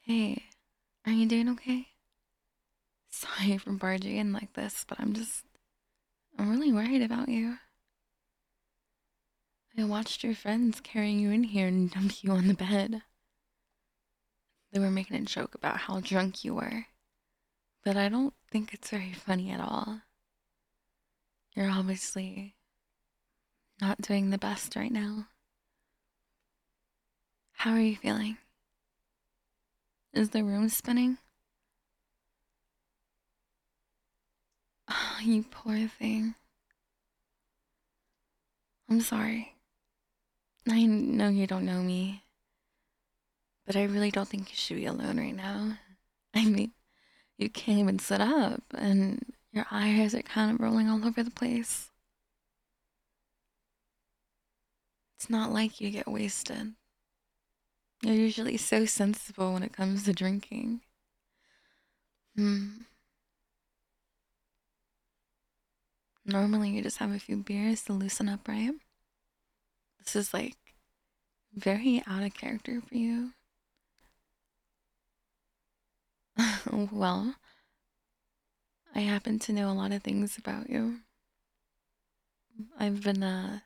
Hey, are you doing okay? Sorry for barging in like this, but I'm really worried about you. I watched your friends carrying you in here and dump you on the bed. They were making a joke about how drunk you were, but I don't think it's very funny at all. You're obviously not doing the best right now. How are you feeling? Is the room spinning? Oh, you poor thing. I'm sorry. I know you don't know me, but I really don't think you should be alone right now. I mean, you can't even sit up, and your eyes are kind of rolling all over the place. It's not like you get wasted. You're usually so sensible when it comes to drinking. Hmm. Normally, you just have a few beers to loosen up, right? This is like very out of character for you. Well, I happen to know a lot of things about you. I've been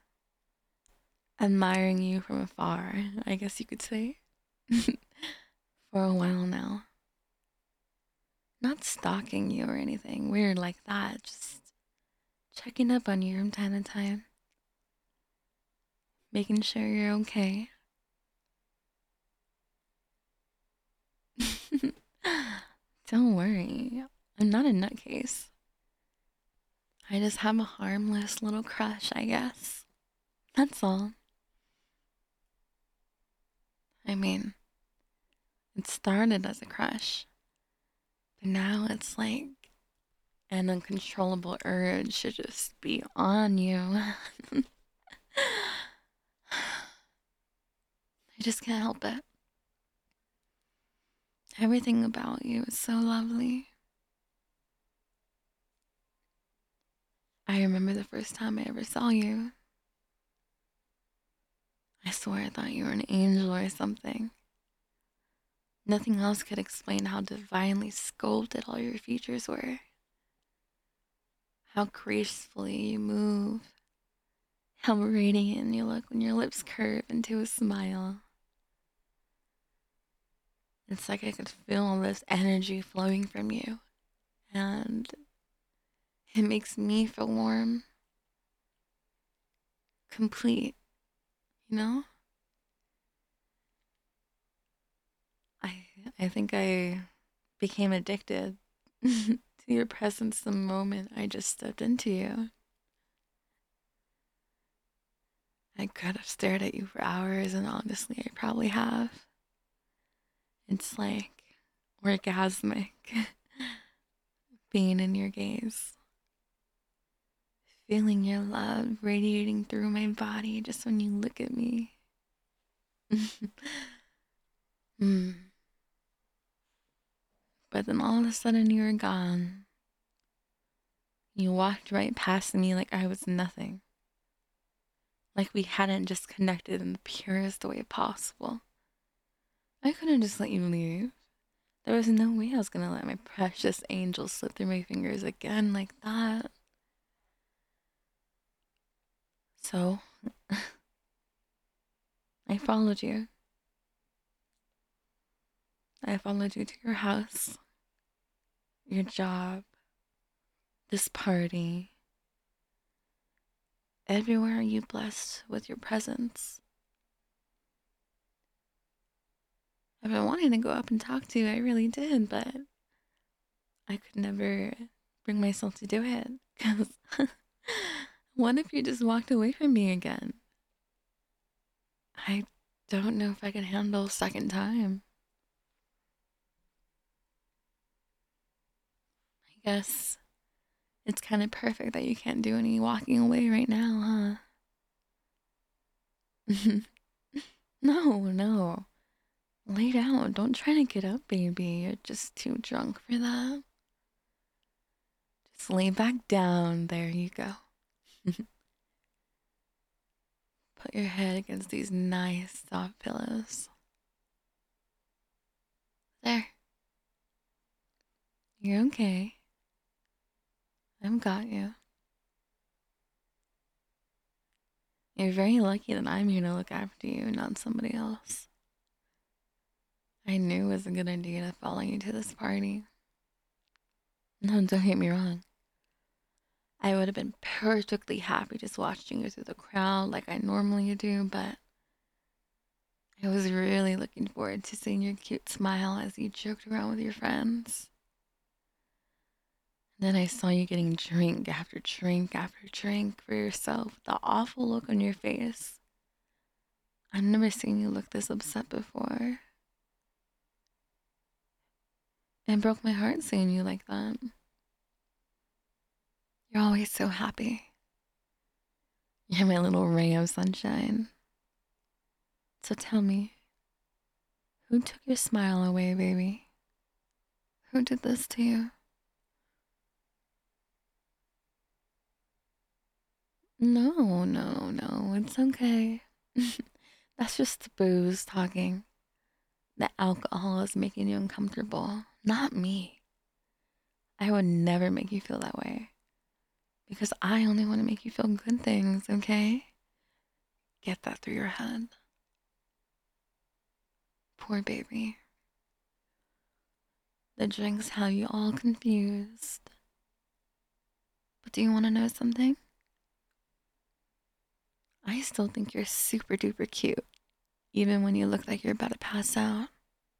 admiring you from afar, I guess you could say, for a while now. Not stalking you or anything weird like that, just checking up on you from time to time, making sure you're okay. Don't worry, I'm not a nutcase. I just have a harmless little crush, I guess. That's all. I mean, it started as a crush, but now it's like an uncontrollable urge to just be on you. I just can't help it. Everything about you is so lovely. I remember the first time I ever saw you. I swear I thought you were an angel or something. Nothing else could explain how divinely sculpted all your features were, how gracefully you move, how radiant you look when your lips curve into a smile. It's like I could feel all this energy flowing from you, and it makes me feel warm, complete, you know? I I think I became addicted to your presence the moment I just stepped into you. I could have stared at you for hours, and honestly, I probably have. It's like orgasmic being in your gaze, feeling your love radiating through my body just when you look at me. Mm. But then all of a sudden, you were gone. You walked right past me like I was nothing, like we hadn't just connected in the purest way possible. I couldn't just let you leave. There was no way I was gonna let my precious angel slip through my fingers again like that. So I followed you. I followed you to your house, your job, this party, everywhere you blessed with your presence. I've been wanting to go up and talk to you, I really did, but I could never bring myself to do it. Because what if you just walked away from me again? I don't know if I can handle a second time. I guess it's kind of perfect that you can't do any walking away right now, huh? No, no. Lay down. Don't try to get up, baby. You're just too drunk for that. Just lay back down. There you go. Put your head against these nice soft pillows. Is There. You're okay. I've got you. You're very lucky that I'm here to look after you, not somebody else. I knew it was a good idea to follow you to this party. No, don't get me wrong. I would have been perfectly happy just watching you through the crowd like I normally do, but I was really looking forward to seeing your cute smile as you joked around with your friends. And then I saw you getting drink after drink after drink for yourself, the awful look on your face. I've never seen you look this upset before. It broke my heart seeing you like that. You're always so happy. You're my little ray of sunshine. So tell me, who took your smile away, baby? Who did this to you? No, no, no, it's okay. That's just the booze talking. The alcohol is making you uncomfortable, not me. I would never make you feel that way because I only want to make you feel good things, okay? Get that through your head. Poor baby. The drinks have you all confused. But do you want to know something? I still think you're super duper cute, even when you look like you're about to pass out.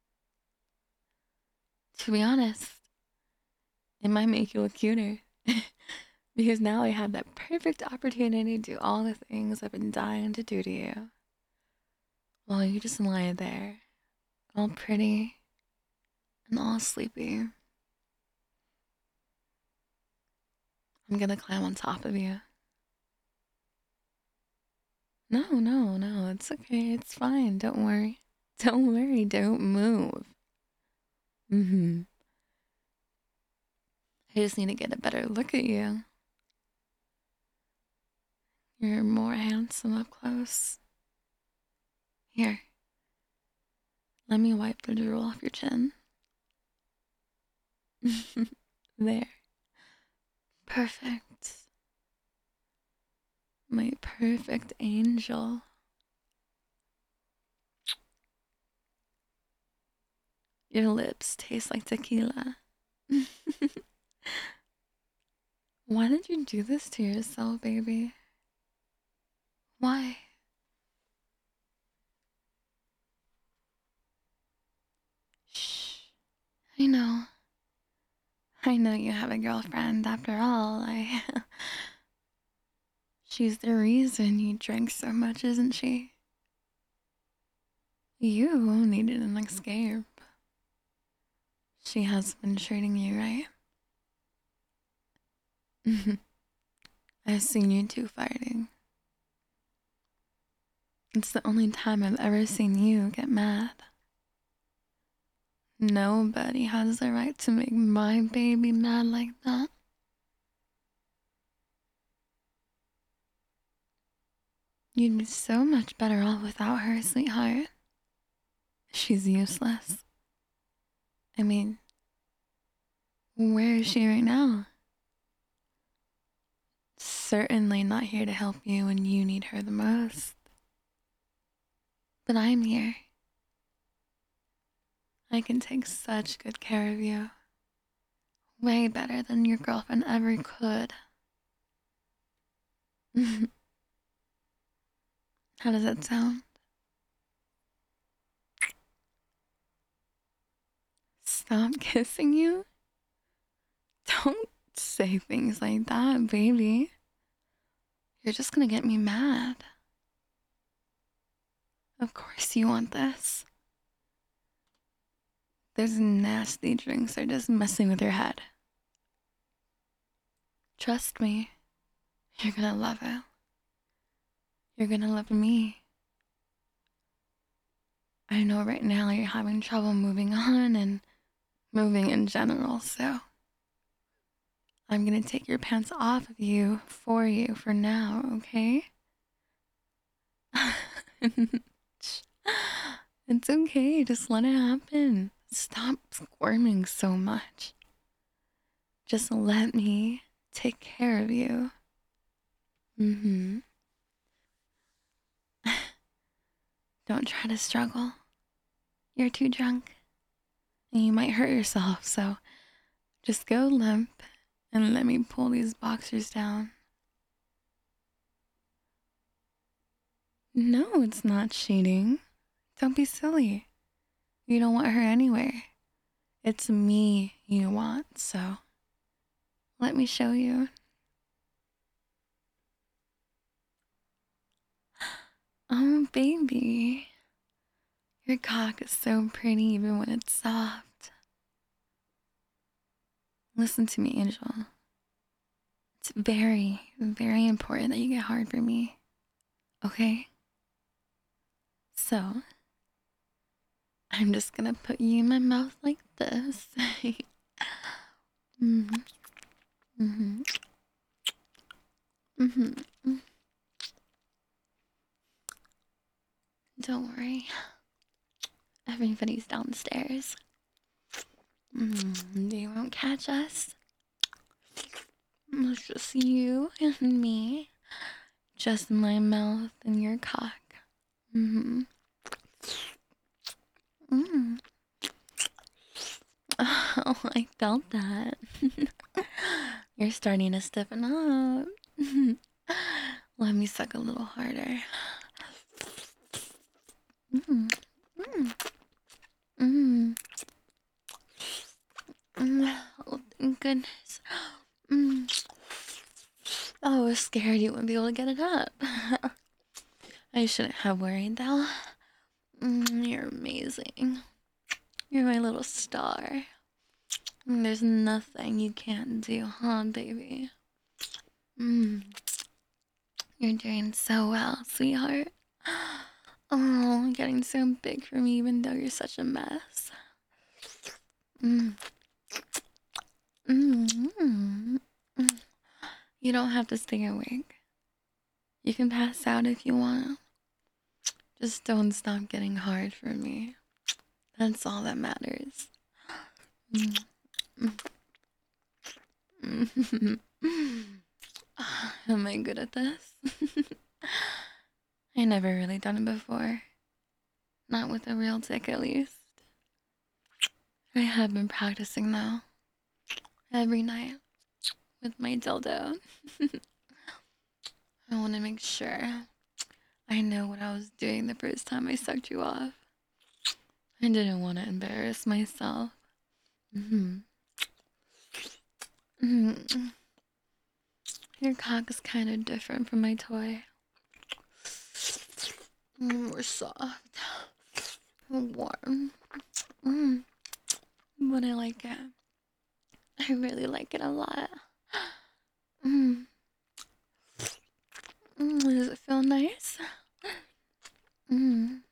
To be honest, it might make you look cuter. Because now I have that perfect opportunity to do all the things I've been dying to do to you. While you just lie there, all pretty and all sleepy. I'm gonna climb on top of you. No, no, no, it's okay, it's fine, don't worry. Don't worry, don't move. Mm-hmm. I just need to get a better look at you. You're more handsome up close. Here, let me wipe the drool off your chin. There. Perfect. My perfect angel. Your lips taste like tequila. Why did you do this to yourself, baby? Why? Shh. I know. I know you have a girlfriend after all. She's the reason you drink so much, isn't she? You needed an escape. She has been treating you right. I've seen you two fighting. It's the only time I've ever seen you get mad. Nobody has the right to make my baby mad like that. You'd be so much better off without her, sweetheart. She's useless. I mean, where is she right now? Certainly not here to help you when you need her the most. But I'm here. I can take such good care of you. Way better than your girlfriend ever could. How does that sound? Stop kissing you? Don't say things like that, baby. You're just gonna get me mad. Of course you want this. Those nasty drinks are just messing with your head. Trust me, you're gonna love it. You're gonna love me. I know right now you're having trouble moving on and moving in general, so I'm gonna take your pants off of you for now, okay? It's okay, just let it happen. Stop squirming so much. Just let me take care of you. Mm-hmm. Don't try to struggle. You're too drunk. And you might hurt yourself, so just go limp and let me pull these boxers down. No, it's not cheating. Don't be silly. You don't want her anyway. It's me you want, so let me show you. Oh, baby. Your cock is so pretty even when it's soft. Listen to me, Angel. It's very, very important that you get hard for me. Okay? So, I'm just gonna put you in my mouth like this. mm-hmm. Mm-hmm. Mm-hmm. Don't worry. Everybody's downstairs. They won't catch us. It's just you and me. Just my mouth and your cock. Mm-hmm. Mm. Oh, I felt that. You're starting to stiffen up. Let me suck a little harder. Mm. Mm. Mm. Oh, thank goodness. Mm. Oh, I was scared you wouldn't be able to get it up. I shouldn't have worried though. You're amazing. You're my little star. There's nothing you can't do, huh, baby? Mm. You're doing so well, sweetheart. Oh, getting so big for me even though you're such a mess. Mm. Mm. Mm. You don't have to stay awake. You can pass out if you want. Just don't stop getting hard for me. That's all that matters. Mm. Mm. Am I good at this? I never really done it before. Not with a real dick, at least. I have been practicing though. Every night. With my dildo. I want to make sure I know what I was doing the first time I sucked you off. I didn't want to embarrass myself. Mm-hmm. Mm-hmm. Your cock is kind of different from my toy. More soft. Warm. Mm. But I like it. I really like it a lot. Mm. Does it feel nice? Mm.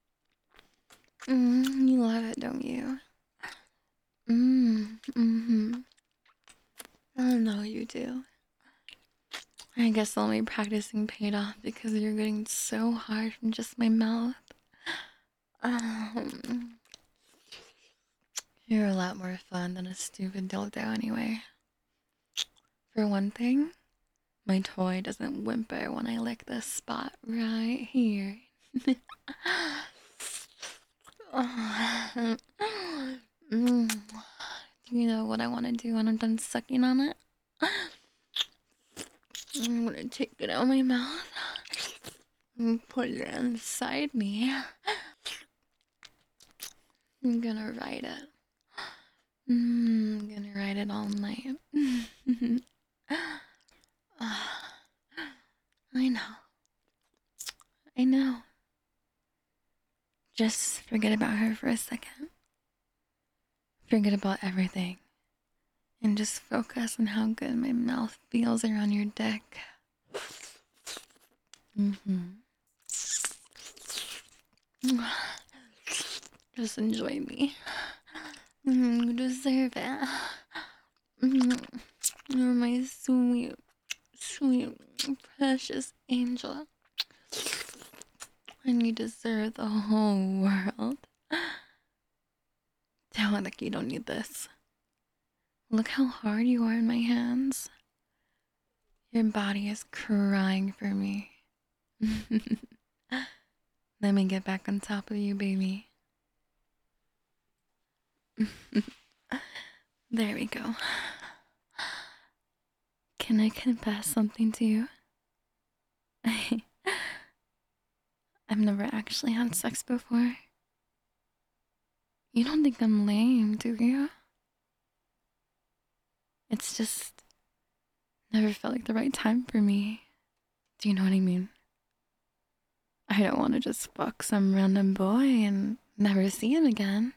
You love it, don't you? Mm-hmm. I know you do. I guess all my practicing paid off because you're getting so hard from just my mouth. Um, you're a lot more fun than a stupid dildo anyway. For one thing, my toy doesn't whimper when I lick this spot right here. Do you know what I want to do when I'm done sucking on it? I'm gonna take it out of my mouth and put it inside me. I'm gonna ride it. I'm gonna ride it all night. I know. I know. Just forget about her for a second. Forget about everything. And just focus on how good my mouth feels around your dick. Just enjoy me. You deserve it. You're my sweet, sweet, precious angel. And you deserve the whole world. like you don't need this. Look how hard you are in my hands. Your body is crying for me. Let me get back on top of you, baby. There we go. Can I confess something to you? I've never actually had sex before. You don't think I'm lame, do you? It's just never felt like the right time for me. Do you know what I mean? I don't want to just fuck some random boy and never see him again.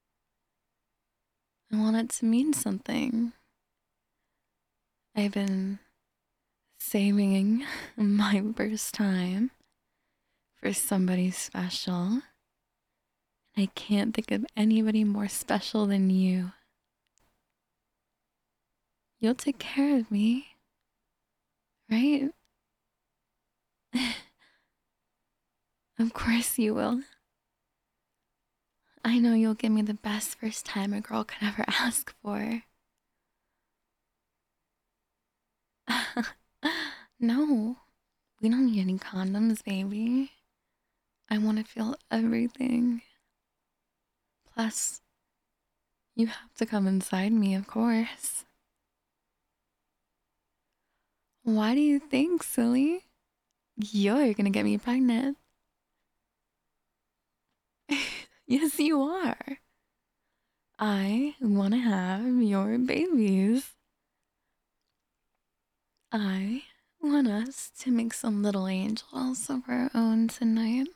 I want it to mean something. I've been saving my first time for somebody special. I can't think of anybody more special than you. You'll take care of me, right? Of course you will. I know you'll give me the best first time a girl could ever ask for. No, we don't need any condoms, baby. I want to feel everything. Plus, you have to come inside me, of course. Why do you think, silly? You're gonna get me pregnant. Yes, you are. I want to have your babies. I want us to make some little angels of our own tonight.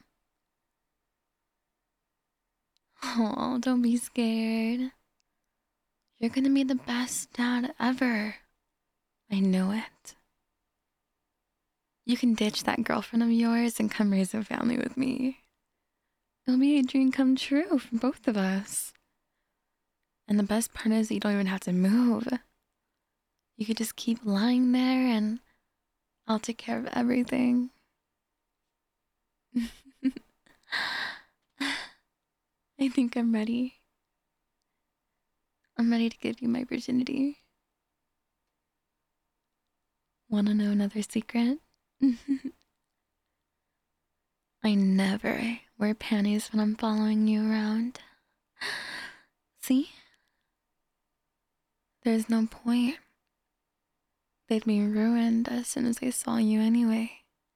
Oh, don't be scared. You're gonna be the best dad ever. I know it. You can ditch that girlfriend of yours and come raise a family with me. It'll be a dream come true for both of us. And the best part is that you don't even have to move. You could just keep lying there and I'll take care of everything. I think I'm ready. I'm ready to give you my virginity. Wanna know another secret? I never wear panties when I'm following you around. See? There's no point. They'd be ruined as soon as they saw you anyway.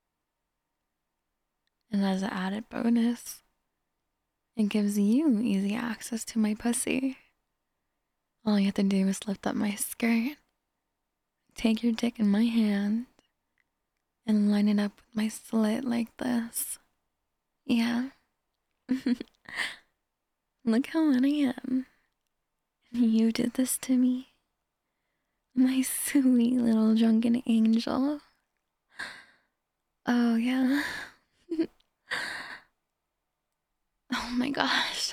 And as an added bonus, it gives you easy access to my pussy. All you have to do is lift up my skirt, take your dick in my hand, and line it up with my slit like this. Yeah. Look how wet I am. You did this to me. My sweet little drunken angel. Oh, yeah. Oh my gosh.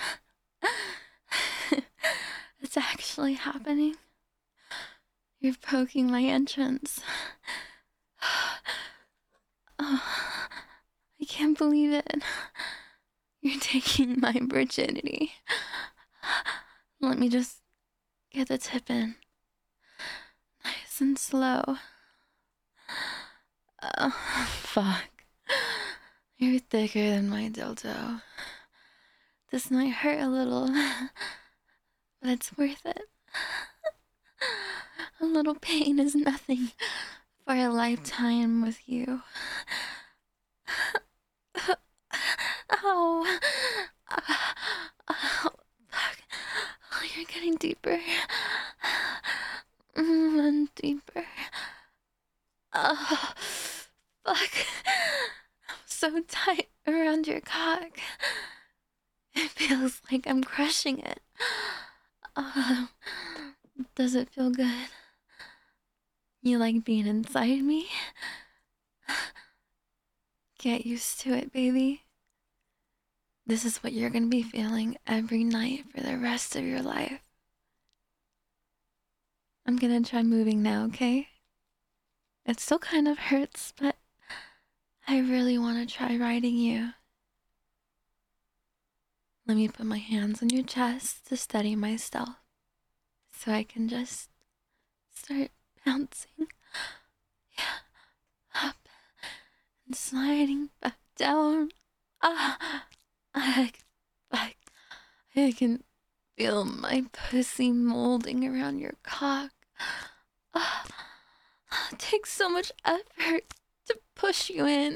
It's actually happening. You're poking my entrance. Oh, I can't believe it. You're taking my virginity. Let me just get the tip in. Nice and slow. Oh, fuck. You're thicker than my dildo. This might hurt a little, but it's worth it. A little pain is nothing for a lifetime with you. Oh, oh, fuck. Oh, you're getting deeper. And deeper. Oh, fuck. I'm so tight around your cock. It feels like I'm crushing it. Uh, does it feel good? You like being inside me? Get used to it, baby. This is what you're gonna be feeling every night for the rest of your life. I'm gonna try moving now, okay? It still kind of hurts, but I really want to try riding you. Let me put my hands on your chest to steady myself so I can just start bouncing. Yeah, up and sliding back down. Ah, I, I can feel my pussy molding around your cock. Ah, it takes so much effort to push you in.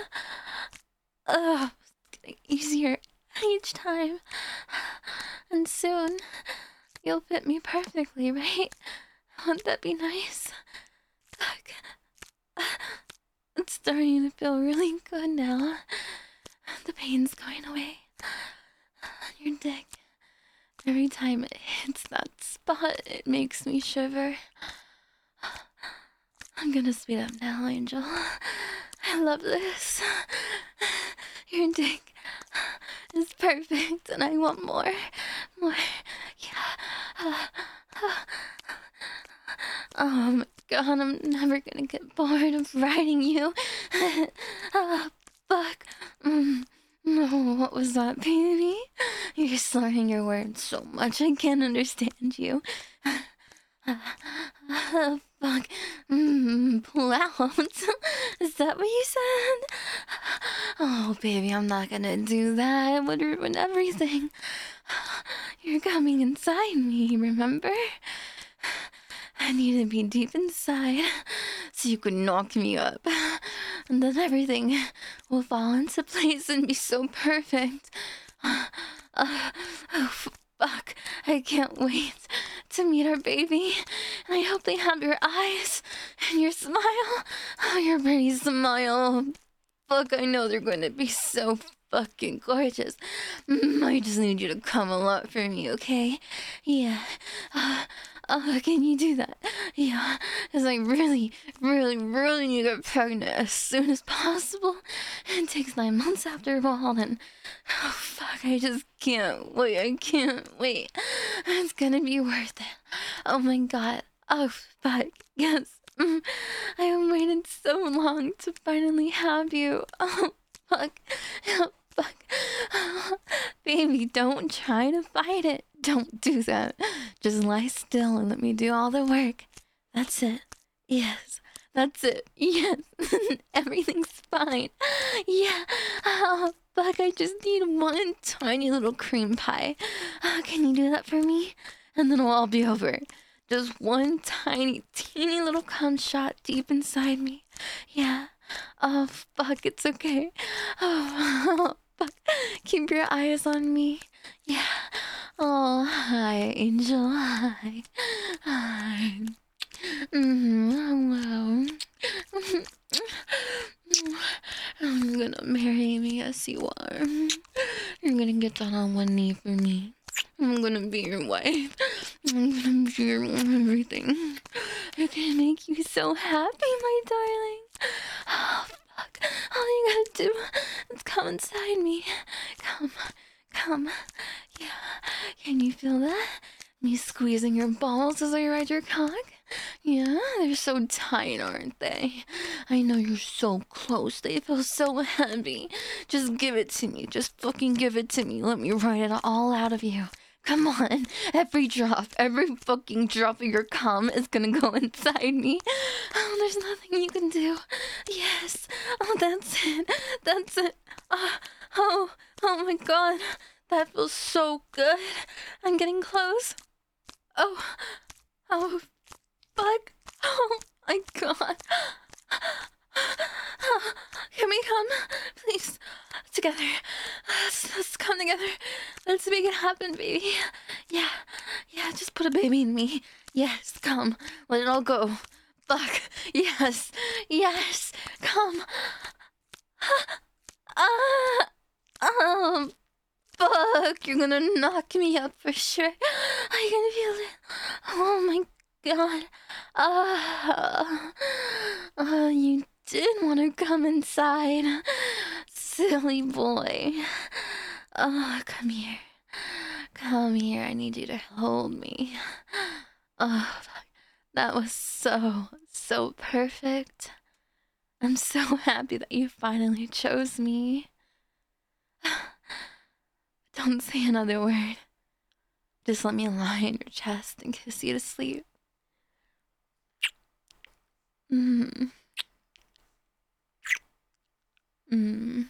It's getting easier each time. And soon, you'll fit me perfectly, right? Wouldn't that be nice? It's starting to feel really good now. The pain's going away. Your dick. Every time it hits that spot, it makes me shiver. I'm gonna speed up now, Angel. I love this. Your dick is perfect, and I want more. More. Yeah. Oh my god, I'm never gonna get bored of riding you. Oh, fuck. No, what was that, baby? You're slurring your words so much I can't understand you. Fuck. Pull out. Is that what you said? Oh, baby, I'm not gonna do that. It would ruin everything. You're coming inside me, remember? I need to be deep inside so you can knock me up. And then everything will fall into place and be so perfect. Oh, fuck. I can't wait to meet our baby. And I hope they have your eyes and your smile. Oh, your pretty smile. Fuck, I know they're going to be so fucking gorgeous. I just need you to come a lot for me, okay? Yeah. Can you do that? Yeah, because I really, really, really need to get pregnant as soon as possible. It takes 9 months after all, and oh fuck, I just can't wait. I can't wait. It's gonna be worth it. Oh my god. Oh fuck, yes. I have waited so long to finally have you. Oh fuck. Oh, fuck. Baby, don't try to fight it. Don't do that. Just lie still and let me do all the work. That's it. Yes. That's it. Yes. Everything's fine. Yeah. Oh, fuck. I just need one tiny little cream pie. Can you do that for me? And then it'll all be over. Just one tiny, teeny little cum shot deep inside me. Yeah. Oh, fuck. It's okay. Oh, fuck. Keep your eyes on me. Yeah. Oh, hi, Angel. Hi. Hi. Hello. You're gonna marry me, yes you are. You're gonna get down on one knee for me. I'm gonna be your wife. I'm gonna be your everything. I'm gonna make you so happy, my darling. Oh, fuck. All you gotta do is come inside me. Come. Come. Yeah. Can you feel that? Me squeezing your balls as I ride your cock? Yeah, they're so tight, aren't they? I know you're so close. They feel so heavy. Just give it to me. Just fucking give it to me. Let me ride it all out of you. Come on. Every fucking drop of your cum is gonna go inside me. Oh, there's nothing you can do. Yes. Oh, that's it. That's it. Oh my god. That feels so good. I'm getting close. Oh, fuck. Oh my god. Can we come? Please. Together. Let's come together. Let's make it happen, baby. Yeah, just put a baby in me. Yes, come. Let it all go. Fuck. Yes, come. Oh, fuck. You're gonna knock me up for sure. I can feel it. Oh my god. You did want to come inside. Silly boy. Oh, come here. Come here. I need you to hold me. Oh, that was so perfect. I'm so happy that you finally chose me. Don't say another word. Just let me lie on your chest and kiss you to sleep. Mm. Mm.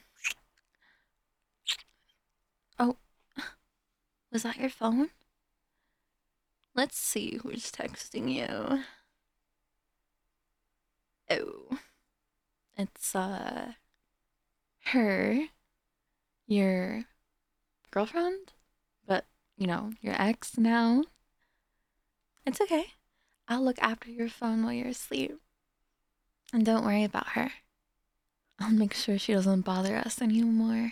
Oh, was that your phone? Let's see who's texting you. Oh, it's, her, your girlfriend, but, your ex now. It's okay. I'll look after your phone while you're asleep. And don't worry about her. I'll make sure she doesn't bother us anymore.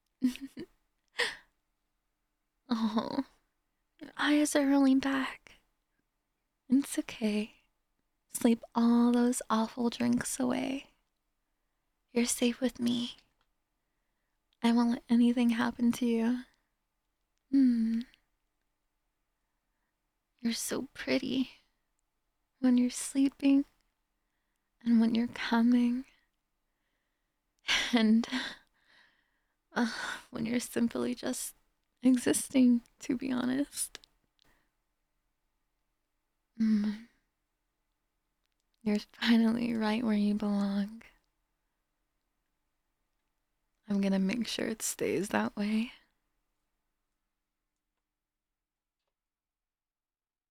Oh, your eyes are rolling back. It's okay. Sleep all those awful drinks away. You're safe with me. I won't let anything happen to you. Hmm. You're so pretty when you're sleeping and when you're coming and uh, when you're simply just existing, to be honest. Mm. You're finally right where you belong. I'm gonna make sure it stays that way.